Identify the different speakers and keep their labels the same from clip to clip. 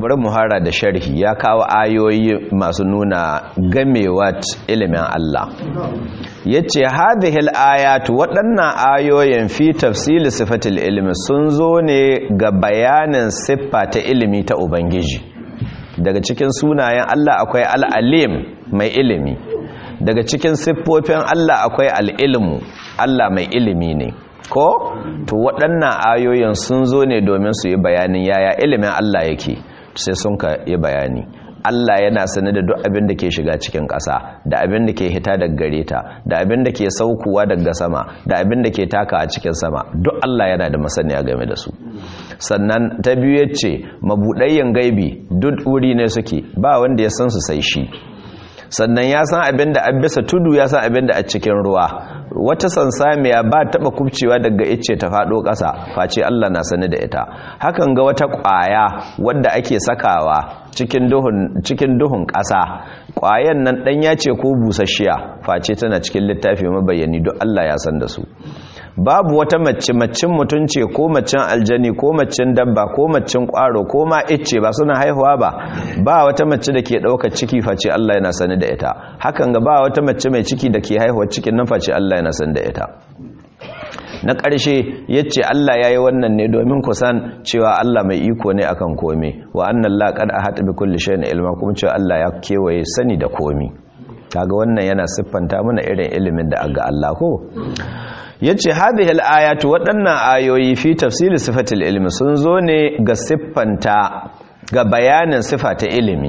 Speaker 1: bari mu hara da sharhi ya kawo ayoyi masu nuna gamewa ilimin Allah yace hadhihi al-ayatu waɗannan ayoyin fi tafsil sifatil ilmi sun zo ne ga bayanin siffa ta ilimi ta ubangiji daga cikin sunayen Allah akwai al-alim mai ilimi daga cikin siffofin Allah akwai al-ilmu Allah mai ilimi ne ko to waɗannan ayoyin sun zo ne domin su yi bayanin yaya ilimin Allah yake sai sun ka yi bayani Allah yana sane da duk abin da ke shiga cikin ƙasa da abin da ke hita daga gare ta da abin da ke saukowa daga sama da abin da ke taka a cikin sama duk Allah yana da masaniya game da su sannan ta biyu yace mabudayyan gaibi duk wuri ne suke ba wanda ya san su sai shi sannan ya san abin da an bisa tudu ya san abin da a cikin ruwa wata sansamiya ba taba kubcewa daga icce ta fado ƙasa face Allah na sani da ita hakan ga wata ƙwaya wadda ake sakawa cikin duhun ƙasa ƙwayan nan ɗanya ce ko busasshiya face tana cikin littafi mabayani duk Allah ya san da su babu wata macin mutunce ko macin aljani ko macin dabba ko macin ƙwaro ko ma icce ba suna haihuwa ba wata mace da ke ɗaukar ciki face Allah yana sani da ita hakan ga ba wata mace mai ciki da ke haihuwa cikin nan face Allah yana sani da ita na ƙarshe yace Allah yayi wannan ne domin ku san cewa Allah mai iko ne akan komai wa anna Allah qad ahata bi kulli shay'in ilma kuma cewa Allah ya kewaye sani da komai kaga wannan yana siffanta mana irin ilimin da aga Allah ko yace hadhihi al-ayatu waɗannan ayoyi fi tafsir sifatil ilmi sun zo ne ga siffanta ga bayanin sifata ilimi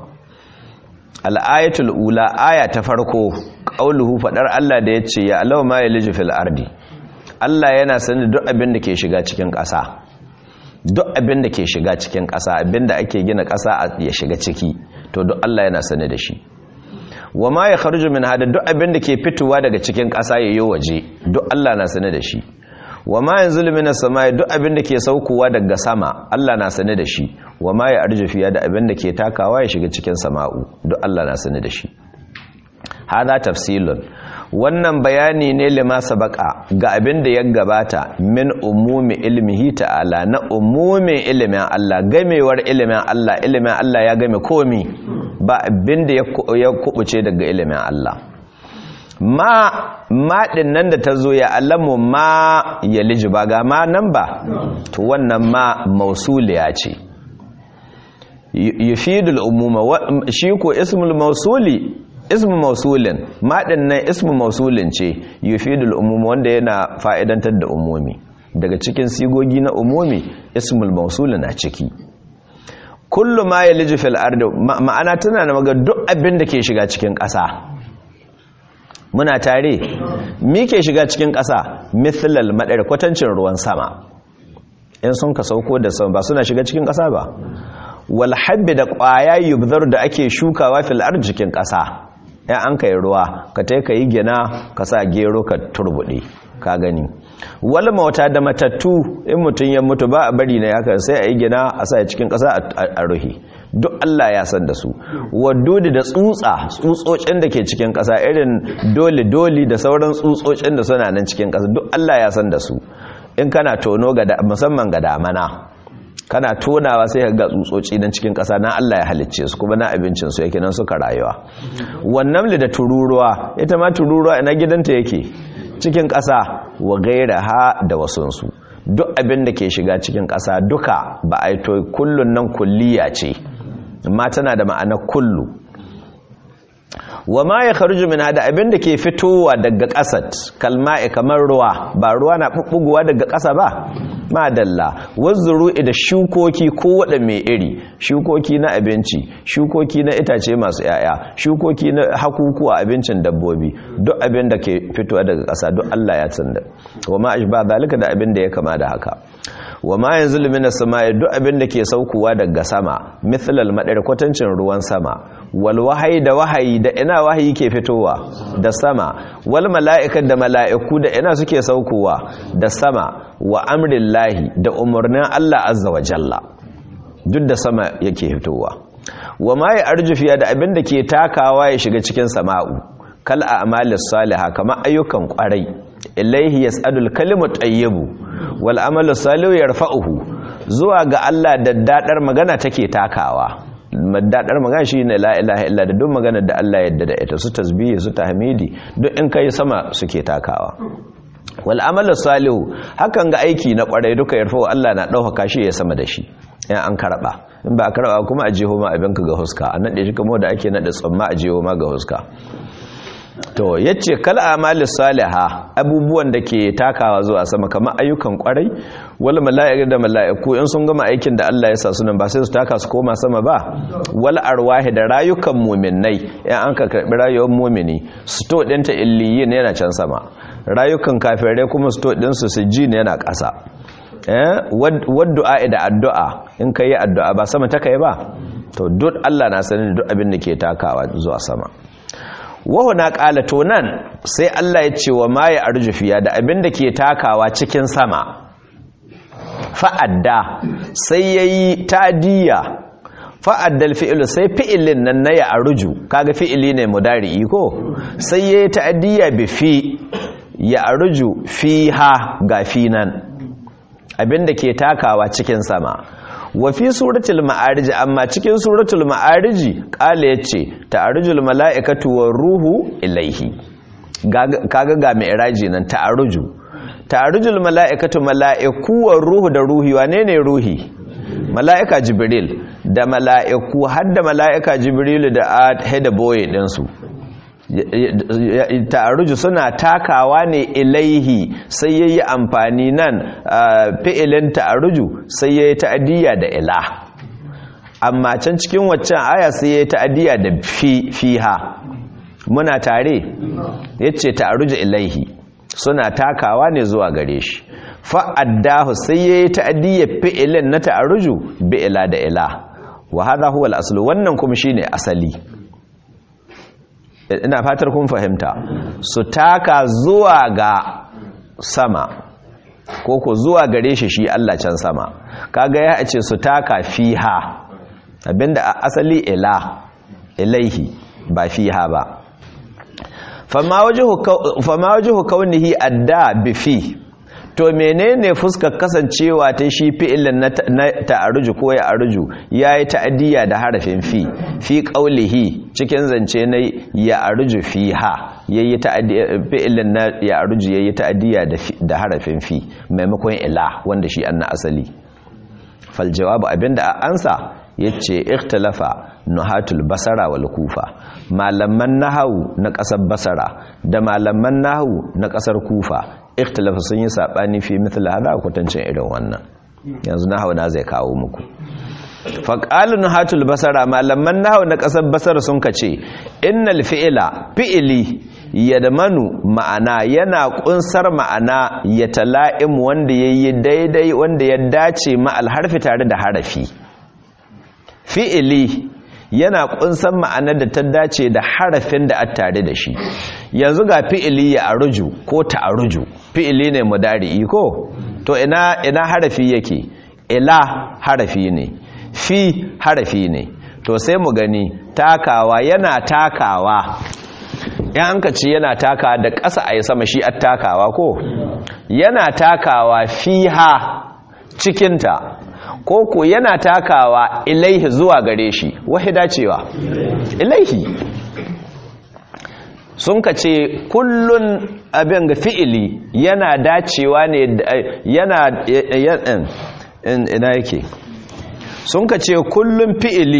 Speaker 1: al-ayatul ula aya ta farko qauluhu fadar Allah da yace ya alaw ma yaliju fil ardi Allah yana sanin duk abin da ke shiga cikin ƙasa duk abin da ke shiga cikin ƙasa abin da ake gina ƙasa ya shiga ciki to duk Allah yana sane da shi wa ma ya kharuju min hada duk abin da ke fitowa daga cikin ƙasa yayin waje duk Allah na sane da shi wa ma yanzulu minas samai duk abin da ke saukowa daga sama Allah na sane da shi wa ma ya arju fiya da abin da ke takawa ya shiga cikin sama'u duk Allah na sane da shi hada tafsilun wannan bayani ne lima sabaka ga abin da ya gabata min umumi ilmihi ta'ala na umumin ilimin Allah gamewar ilimin Allah ya game komi ba abin da ya kubuce daga ilimin Allah ma din nan da ta zo ya alamu ma ya liji ba ga ma nan ba to wannan ma mausuliya ce yufidul umuma shi ko ismul mausuli ismu mausulin maɗin nan ismu mausulin ce yufidul umum wanda yana fa'idantar da umumi daga cikin sigogi na umumi ismul mausul na ciki kullu ma yaliju fil ardi ma'ana tana da maga duk abin da ke shiga cikin ƙasa muna tare me ke shiga cikin ƙasa mithlal madar kwatancin ruwan sama in sun ka sauko da sama ba suna shiga cikin ƙasa ba wal habbi da ƙwaya yubzar da ake shukawa fil ardi cikin ƙasa ya an kai ruwa ka tai ka yi gina ka sa gero ka turbuɗe ka gani wal mauta da matattu in mutum ya mutu ba a bari na haka sai a yi gina a sa cikin ƙasa a ruhi duk Allah ya san da su wadudi da tsutsocin da ke cikin ƙasa irin doli da sauran tsutsocin da suna nan cikin ƙasa duk Allah ya san da su in kana tono musamman ga damana kana tonawa sai ga tsutsotsi nan cikin ƙasa na Allah ya halicce su kuma na abincin su yake nan suka rayuwa wannan da tururuwa ita ma tururuwa ina gidanta yake cikin ƙasa wa gairaha da wasunsu duk abin da ke shiga cikin ƙasa duka ba a yi to kullun nan kulliya ce amma tana da ma'ana kullu wa ma ya kharuju min hada abin da ke fitowa daga ƙasat kalma'i kamar ruwa ba ruwa na bubbugowa daga ƙasa ba madalla wazzuru'i da shukoki ko wada mai iri shukoki na abinci shukoki na itace masu yaya shukoki na hakukuwa abincin dabbobi duk abin da ke fitowa daga ƙasa duk Allah ya tsanda wa ma ashba zalika da abin da ya kama da haka wa ma yanzulu minas samai duk abin da ke saukowa daga sama mithlal madar kwatancin ruwan sama wal wahyi da wahayi da ina wahayi ke fitowa da sama wal mala'ika da mala'iku da ina suke saukowa da sama wa amrillahi da umurnin Allah azza wa jalla duk da sama yake fitowa wa ma ya arjufiya da abin da ke takawa ya shiga cikin sama'u kal a'malis salihah kama ayyukan kwarai ilaihi yas'adul kalimut tayyibu wal amalu salihu yarfa'uhu zuwa ga Allah da dadar magana take takawa. Dadar magana shine la ilaha illa da duk magana da Allah yadda da ita, su tasbihi su tahmidi duk in kai sama suke takawa. Wal amalu salihu, hakan ga aiki na kwarai duka yarfa Allah na dauka shi ya sama da shi in an karba. In ba karba kuma a jeho ma abinka ga huska, an nade shi kamar da ake nada tsamma a jeho ma ga huska. To yace kal amali salihah, abubuwan da ke takawa zuwa sama kamar ayyukan kwarai, wal mala'ika da mala'iku in sun gama aikin da Allah ya sa su nan ba sai su taka su koma sama ba. Wal arwahi da rayukan mu'minai in an ka karbi rayuwar mu'mini, sto dinta illiyin yana can sama, rayukan kafirai kuma sto din su sijjin yana ƙasa. Waddu'a da addu'a in kai addu'a ba sama ta kai ba, to duk Allah na sanin duk abin da ke takawa zuwa sama. Wahuna ƙala to nan sai Allah ya ce wa ma ya arjufiya da abin da ke takawa cikin sama, fa'adda sai ya yi ta'adiyya, fa'addal fi'ilu sai fi'ilin nan na ya arju, kaga fi'ili ne mudari'i ko, sai ya yi ta'adiyya bi fi ya arju fi ha ga fi nan abin da ke takawa cikin sama. Wa fi suratul ma'arij, amma cikin suratul ma'arij kala yace ta'arujul mala'ikatu war ruhu ilaihi, kaga ga mi'raji nan ta'arujul mala'ikatu, mala'iku war ruhu da ruhi, wane ne ruhi? Mala'ika jibril da mala'iku, har da mala'ika jibril da head boy din su ta'aruju suna takawa ne ilaihi, sai yayi amfani nan fi'ilin ta'aruju sai yayi ta'adiyya da ila, amma can cikin waccan aya sai yayi ta'adiyya da fiha. Muna tare? Yace ta'aruju ilaihi suna takawa ne zuwa gare shi, fa'addahu sai yayi ta'adiyya fi'ilin na ta'aruju bi ila da ila, wa hadha huwa al-aslu, wannan kuma shine asali. Ina fatar kun fahimta, su taka zuwa ga sama ko ko zuwa gare shi Allah can sama, kaga ya ce su taka fiha, abinda a asali ilaihi ba fiha ba. Fama wajhu kaunihi adda bi fi, to menene fuskar kasancewa ta shi fi'ilin na ta'aruju ko ya aruju yayi ta'adiyya da harafin fi qaulihi cikin zance na ya aruju fiha, yayi ta'adiyya fi'ilin na ya aruju yayi ta'adiyya da harafin fi maimakon ila wanda shi anna asali. Fal jawabu abinda a ansa yace ikhtalafa nuhatul basara wal kufa, malaman nahwu na kasar basara da malaman nahwu na kasar kufa ikhtalafa sun yi sabani fi mithla hada kwatancin irin wannan. Yanzu nahwu na zai kawo muku. Faqalu nuhatul basara, malaman nahwu na kasar basara sun kace innal fi'ili yadmanu ma'ana, yana kunsar ma'ana ya tala'im wanda yayi daidai wanda ya dace ma alharfi tare da harafi. Fi'ili yana kunsan ma'anar da ta dace da harafin da a tare da shi. Yanzu ga fi'ili ya aruju ko ta'aruju, fi'ili ne mudari'i ko, to ina harafi yake? Ila harafi ne, fi harafi ne. To sai mu gani takawa, yana takawa, yan ka ce yana takawa da ƙasa a yi sama, shi at takawa ko, yana takawa fiha cikinta, ko ko yana takawa ilaihi zuwa gare shi, wahida cewa ilaihi. Sun ka ce kullun abin ga fi'ili yana dacewa ne, yana ina yake, sun ka ce kullun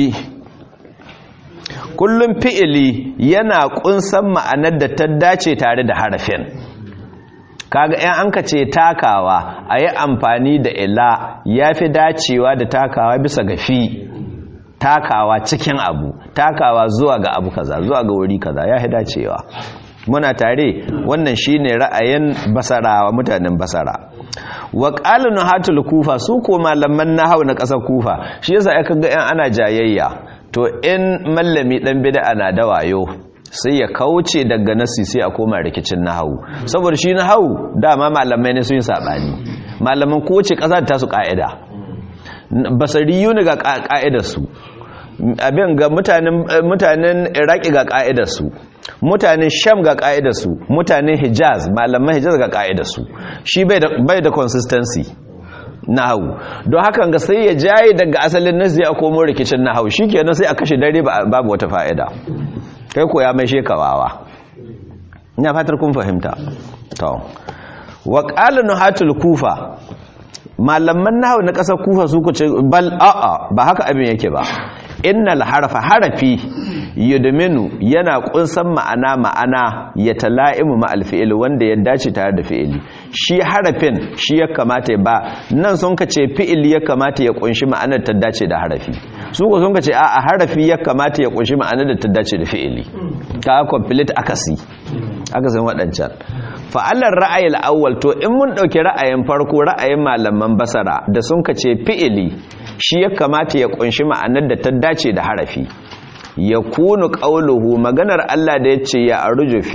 Speaker 1: fi'ili yana kunsan ma'anar da ta dace tare da harafin. Kaga ɗan an ka ce takawa a yi amfani da ila ya fi dacewa da takawa bisa ga fi, takawa cikin abu, takawa zuwa ga abu kaza, zuwa ga wuri kaza ya fi dacewa. Muna tare, wannan shine ra'ayin basarawa, mutanen basara. Wa qala nuhatul kufa, su ko malaman nahwu na ƙasar kufa, shi yasa aka ga ɗan ana jayayya, to in mallami dan bid'a na da wayo sai ya kauce daga nasi sai a koma rikicin nahawu, saboda shi nahawu dama malamai ne sun yi sabani, malaman kowace ƙasa ta su ƙa'ida. Basariyu ne ga ƙa'idar su, abin ga mutanen Iraki ga ƙa'idar su, mutanen Sham ga ƙa'idar su, mutanen Hijaz, malaman Hijaz ga ƙa'idar su. Shi bai da consistency, nahawu don hakan ga sai ya jaye daga asalin nasi a komo rikicin nahawu shikenan sai a kashe dare babu wata fa'ida kai ko ya mai shekawawa ina fatar kun fahimta to wa qala nuhatul kufa malaman nahawu na kasar kufa su ku ce bal a'a ba haka abin yake ba innal harafi yudminu yana kunsan ma'ana ya tala'imu ma alfi'il wanda ya dace tare da fi'ili shi harafin shi ya kamata ba nan sun kace fi'ili ya kamata ya kunshi ma'anar ta dace da harafi su ko sun kace a harafi ya kamata ya kunshi ma'anar da ta dace da fi'ili ka complete akasin wadancan fa'alar ra'ayil awwal to in mun dauki ra'ayin farko ra'ayin malaman basara da sun kace fi'ili shi ya kamata ya kunshi ma'anar da ta dace da harafi ya kunu qauluhu maganar Allah da yace ya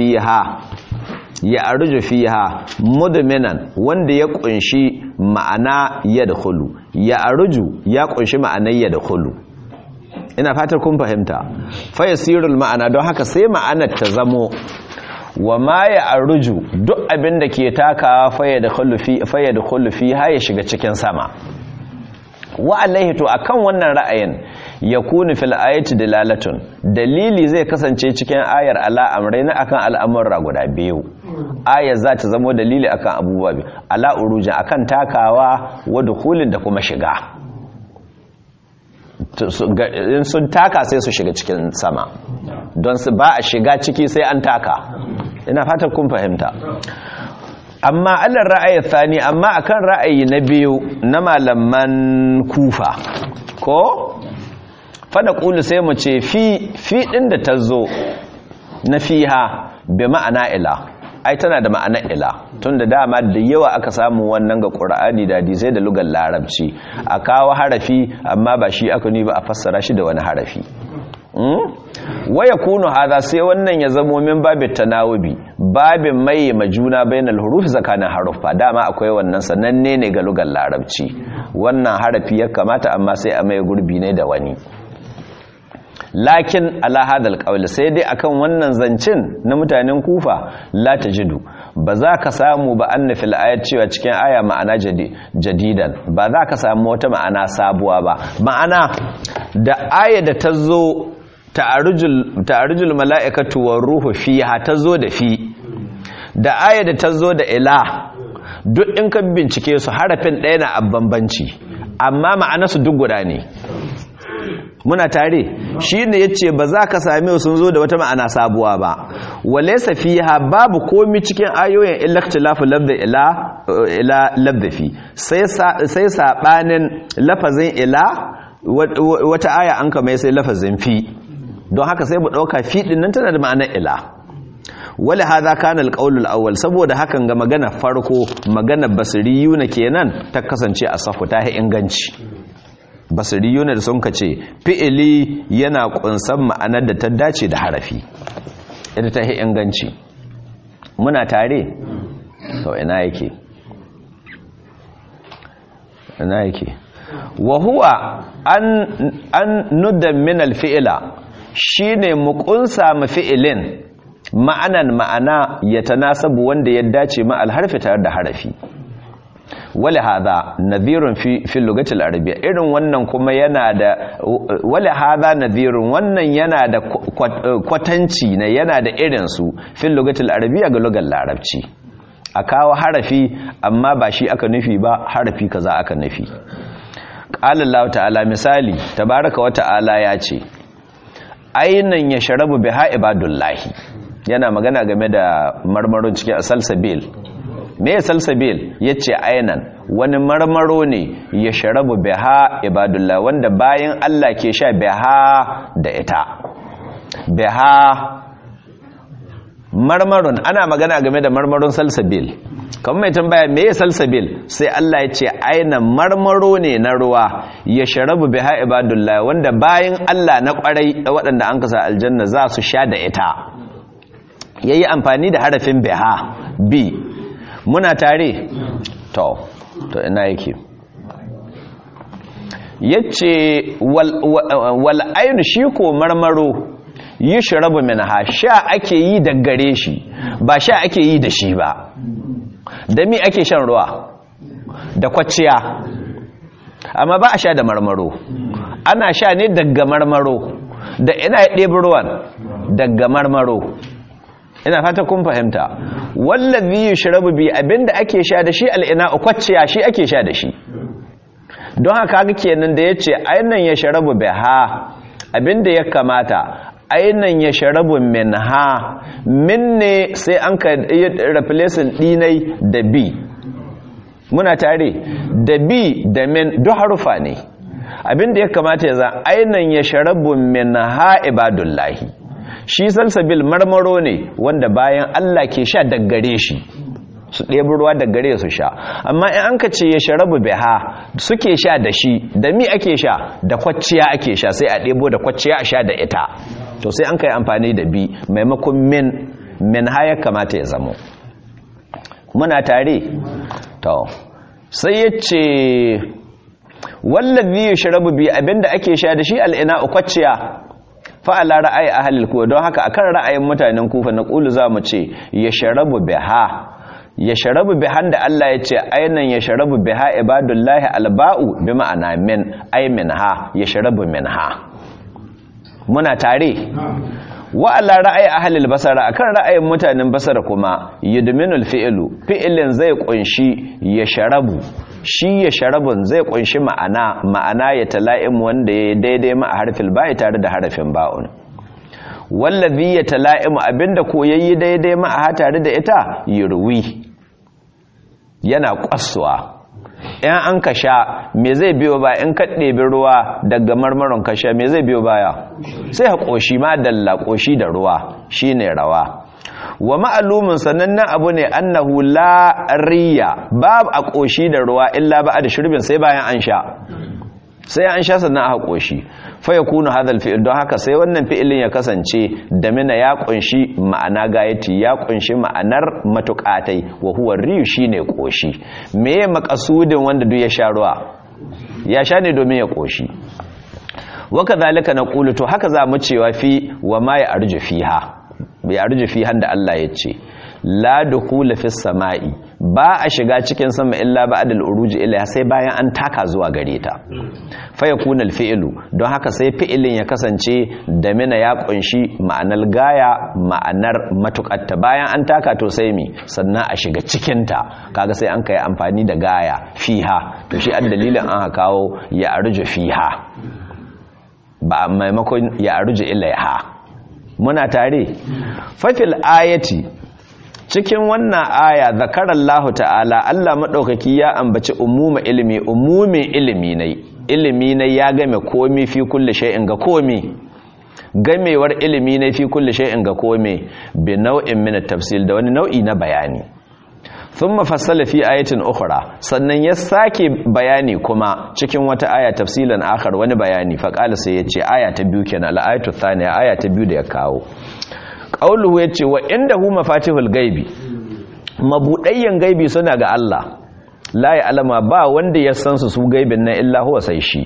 Speaker 1: arju fiha mudminan wanda ya kunshi ma'ana yadkhulu ya arju ya kunshi ma'anar yadkhulu ina fatar kun fahimta fa yasirul ma'ana don haka sai ma'anar ta zamo wa ma ya arju duk abin da ke takawa fa yadkhulu fi ha ya shiga cikin sama wa alaihi to akan wannan ra'ayin yakunu fil ayati dalalatun dalili zai kasance cikin ayar ala amrayna akan al'amura guda biyu ayar za ta zama dalili akan abubuwa biyu ala urujin akan takawa wa dukhulin da kuma shiga in sun taka sai su shiga cikin sama don su ba a shiga ciki sai an taka ina fatan kun fahimta amma allar ra'ayi tsani amma akan ra'ayi na biyu na malaman kufa ko fada qulu sai mu ce fi din da tazo na fiha bi ma'ana ila ai tana da ma'ana ila tunda dama da yawa aka samu wannan ga Qur'ani da hadisi da lugar larabci a kawo harafi amma ba shi aka ni ba a fassara shi da wani harafi waya kunu hada sai wannan ya zamo min babin tanawubi babin mai majuna bainal huruf tsakanin harufa dama akwai wannan sananne ne ga lugar larabci wannan harafi ya kamata amma sai a mai gurbi ne da wani lakin ala hadal qawl sai dai akan wannan zancin na mutanen kufa la tajidu ba za ka samu ba anna fil ayat cewa cikin aya ma'ana jadidan ba za ka samu wata ma'ana sabuwa ba ma'ana da aya da tazo ta'arujul mala'ikatu war ruhu fiha tazo da fi da aya da tazo da ila duk in ka bincike su harafin ɗaya na bambanci amma ma'anarsu duk guda ne muna tare shine yace ba za ka same sun zo da wata ma'ana sabuwa ba walaysa fiha babu komi cikin ayoyin illa ikhtilafu lafzi ila lafzi sai sabanin lafazin ila wata aya an kama sai lafazin fi don haka sai mu dauka fi din nan tana da ma'anar ila wala hadha kana alqawl alawwal saboda hakan ga magana farko magana basiriyuna kenan ta kasance a safu ta inganci basiriyuna da sun kace fi'ili yana kunsan ma'anar da ta dace da harafi ita ta inganci muna tare to ina yake wa huwa an nudan min alfi'la shine mu kunsa ma fi'ilin ma'ana ya tanasabu wanda ya dace ma alharfi tare da harafi wala hada nadhirun fi lugati al-arabiyya irin wannan kuma yana da wala hada nadhirun wannan yana da kwatanci ne yana da irin su fi lugati al-arabiyya ga lugar larabci a kawo harafi amma ba shi aka nufi ba harafi kaza aka nufi qala Allah ta'ala misali tabaraka wa ta'ala ya ce aynan yashrabu biha ibadullahi yana magana game da marmaron cikin salsabil me ya salsabil yace aynan wani marmaro ne ya sharabu biha ibadullah wanda bayan Allah ke sha biha da ita biha marmaron ana magana game da marmaron salsabil kamar mai tambaya me ya salsabil sai Allah ya ce aynan marmaro ne na ruwa ya sharabu biha ibadullah wanda bayan Allah na kwarai waɗanda an kasa aljanna za su sha da ita yayi amfani da harafin biha bi muna tare to ina yake yace wal ayn shi ko marmaro yushrabu minha sha ake yi da gare shi ba sha ake yi da shi ba da mi ake shan ruwa da kwaciya amma ba a sha da marmaro, ana sha ne daga marmaro. Da ina ya ɗebi ruwan daga marmaro, ina fata kun fahimta. Wallazi yushrabu bi, abinda ake sha da shi al'ina'u, kwacciya shi ake sha da shi. Don haka ga kenan da yace ainan ya sharabu biha, abinda ya kamata ainan ya sharabu minha, minne sai an ka replacing dinai da bi. Muna tare da bi da min duk harufa ne. Abinda ya kamata ya za ainan ya sharabu minha ibadullahi, shi salsabil marmaro ne wanda bayan Allah ke sha daggare shi, su ɗebi ruwa daggare su sha. Amma in an ka ce ya sharabu biha, suke sha da shi, da mi ake sha? Da kwacciya ake sha, sai a ɗebo da kwacciya a sha da ita. To sai an kai amfani da bi maimakon min ha ya kamata ya zamo. Muna tare? To sai ya ce wallazi yushrabu bi, abinda ake sha da shi al'ina'u, kwacciya. Fa'ala ra'ayi ahlul kufa, don haka akan ra'ayin mutanen kufa na qulu za mu ce ya sharabu biha, ya sharabu bihan da Allah ya ce ainan ya sharabu biha ibadullahi alba'u bi ma'ana min, ay minha, ya sharabu minha. Muna tare? Wa ala ra'ayi ahlul basara, akan ra'ayin mutanen basara kuma yudminul fi'ilin zai kunshi ya sharabu, shi ya sharabun zai kunshi ma'ana ya tala'im wanda ya daidai ma a harfin ba'i tare da harafin ba'un. Wallazi ya tala'im, abinda ko yayi daidai ma a tare da ita yurwi, yana kwaswa. In an ka sha me zai biyo ba? In ka ɗebi ruwa daga marmaron ka sha me zai biyo baya? Sai ha ƙoshi, ma dalla ƙoshi da ruwa shine rawa. Wa ma'alumin sanannen abu ne annahu la riya, babu a ƙoshi da ruwa illa ba da shirbin sai bayan an sha, sai an sha sannan aka ƙoshi. Fa yakunu hadal fi'il, don haka sai wannan fi'ilin ya kasance da mina ya kunshi ma'ana gayati, ya kunshi ma'anar matuƙatai, wa huwa riyu shine ƙoshi. Meye makasudin wanda duk ya sha ruwa? Ya sha ne domin ya ƙoshi. Wa kadhalika naqulu, to haka za mu cewa fi wa ma ya arju fiha, ya arju fiha da Allah ya ce la dukhula fis sama'i, ba a shiga cikin sama illa ba'dal uruji ilaiha, sai bayan an taka zuwa gare ta. Fa yakuna al fi'lu, don haka sai fi'ilin ya kasance da mina ya kunshi ma'anar gaya, ma'anar matuƙatta. Bayan an taka to sai mi sannan a shiga cikin ta, kaga sai an kai amfani da gaya fiha. To shi dalilin an kawo ya arju fiha ba maimakon ya arju ilaiha. Muna tare? Fafil ayati, cikin wannan aya zakarallahu ta'ala, Allah madaukaki ya ambaci umuma ilimi, umumin ilimi ne ya game komi fi kulli shay'in ga komi, gamewar ilimi ne fi kulli shay'in ga komi bi nau'in min at-tafsil, da wani nau'i na bayani. Thumma fassala fi ayatin ukhra, sannan ya sake bayani kuma cikin wata aya tafsilan akhar, wani bayani. Fa qala, sai yace aya ta biyu kenan, al-ayatu thaniya, aya ta biyu da ya kawo. Qauluhu, yace wa indahu mafatihul gaibi, mabudayyan gaibi suna ga Allah. La ya'lama, ba wanda ya san su gaibin nan illa huwa, sai shi.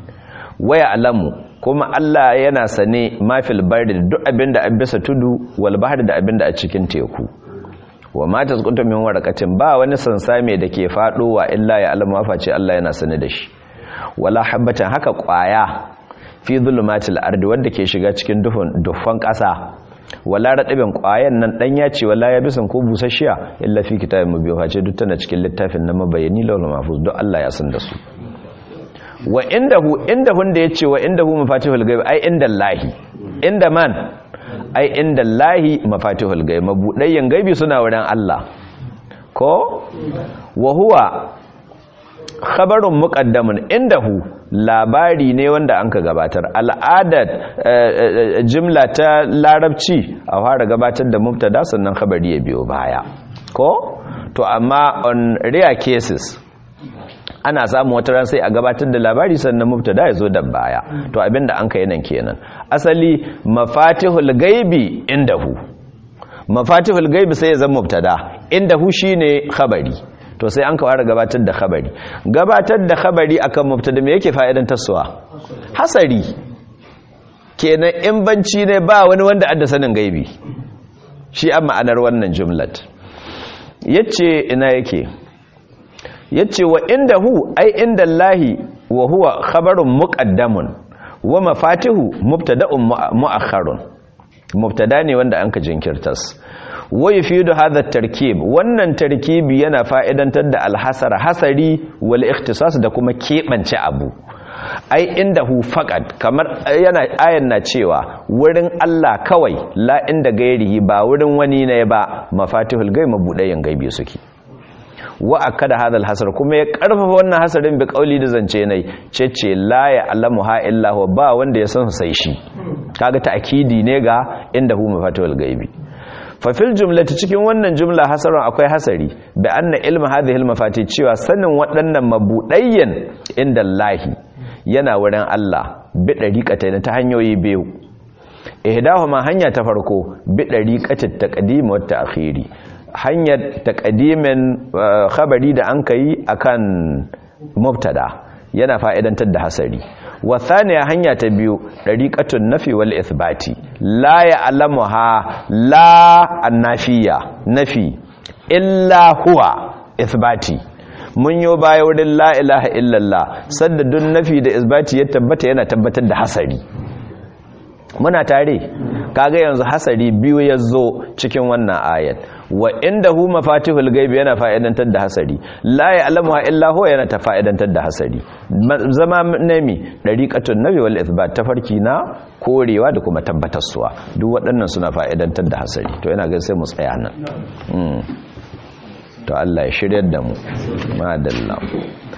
Speaker 1: Wa ya'lamu, kuma Allah yana sane ma fil bardi, duk abinda a bisa tudu, wal bahri, da abinda a cikin teku. Wa ma tasqutu min waraqatin, ba wani sansame da ke fadowa illa ya alama, face Allah yana sane da shi. Wala habatan, haka kwaya fi zulumatil ardi, wanda ke shiga cikin dufan ƙasa. Wala radabin kwayan nan dan ya ce wala ya bisan ko busasshiya illa fi kitabin mubin, face duk tana cikin littafin na mabayani lawul mahfuz, duk Allah ya san da su. Wa indahu da yace wa indahu mafatihul ghaib, ai indallahi, inda man, ai inda Allahi mafatihul ghaib, mabudayyan gaibi suna wurin Allah. Ko wa huwa khabarun muqaddamun, indahu labari ne wanda anka gabatar. Al'adat jumla ta larabci a fara gabatar da mubtada sannan khabari ya biyo baya. Ko to amma on rare cases ana samu wata ran sai a gabatar da labari sannan mubtada ya zo da baya. To abinda an kai nan kenan, asali mafatihul gaibi indahu, mafatihul gaibi sai ya zama mubtada, indahu shine khabari. To sai an kawara gabatar da khabari. Gabatar da khabari akan mubtada me yake fa'idan taswa? Hasari. Kenan in banci ne ba wani wanda adda sanin gaibi. Shi an ma'anar wannan jumlat. Yace ina yake? Yace wa indahu, ai indallahi wa huwa khabarun muqaddamun wa mafatihu mubtada'un mu'akhkharun mubtada ne wanda anka jinkirtas wa yufidu hadha at-tarkib wannan tarkibi yana fa'idantar da al-hasara hasari wal ikhtisas da kuma kebance abu ai indahu faqad kamar yana ayan na cewa wurin Allah kawai la inda gairihi ba wurin wani ne ba mafatihul ghaib mabudayen gaibi suke wa akada hadal hasar kuma ya karfafa wannan hasarin bi kauli da zance nai cece la ya alamuha illa huwa ba wanda ya san sai shi kaga ta'kidi ne ga indahu mafatihul gaibi fa fil jumlati cikin wannan jumla hasarun akwai hasari bi anna ilmu hadhihi al mafatih cewa sanin waɗannan mabudayyan inda Allah yana wurin Allah bi dariqatayn ta hanyoyi biyu ihdahuma hanya ta farko bi dariqatit taqdim wa ta'khiri hanyar taqdimin khabari da an kai akan mubtada yana fa'idantar da hasari wa thaniya hanya ta biyu dariqatun nafi wal ithbati la ya'lamuha la annafiya nafi illa huwa ithbati mun yo baya wurin la ilaha illallah sadda dun nafi da isbati ya tabbata yana tabbatar da hasari muna tare kaga yanzu hasari biyu yazo cikin wannan ayat wa indahu mafatihul ghaib yana fa'idantar da hasari la ya'lamuha illa huwa yana ta fa'idantar da hasari zama nami dariqatun nabi wal ithbat tafarki na korewa da kuma tabbatarsuwa duk waɗannan suna fa'idantar da hasari to ina ga sai mu tsaya nan to Allah ya shiryar da mu madalla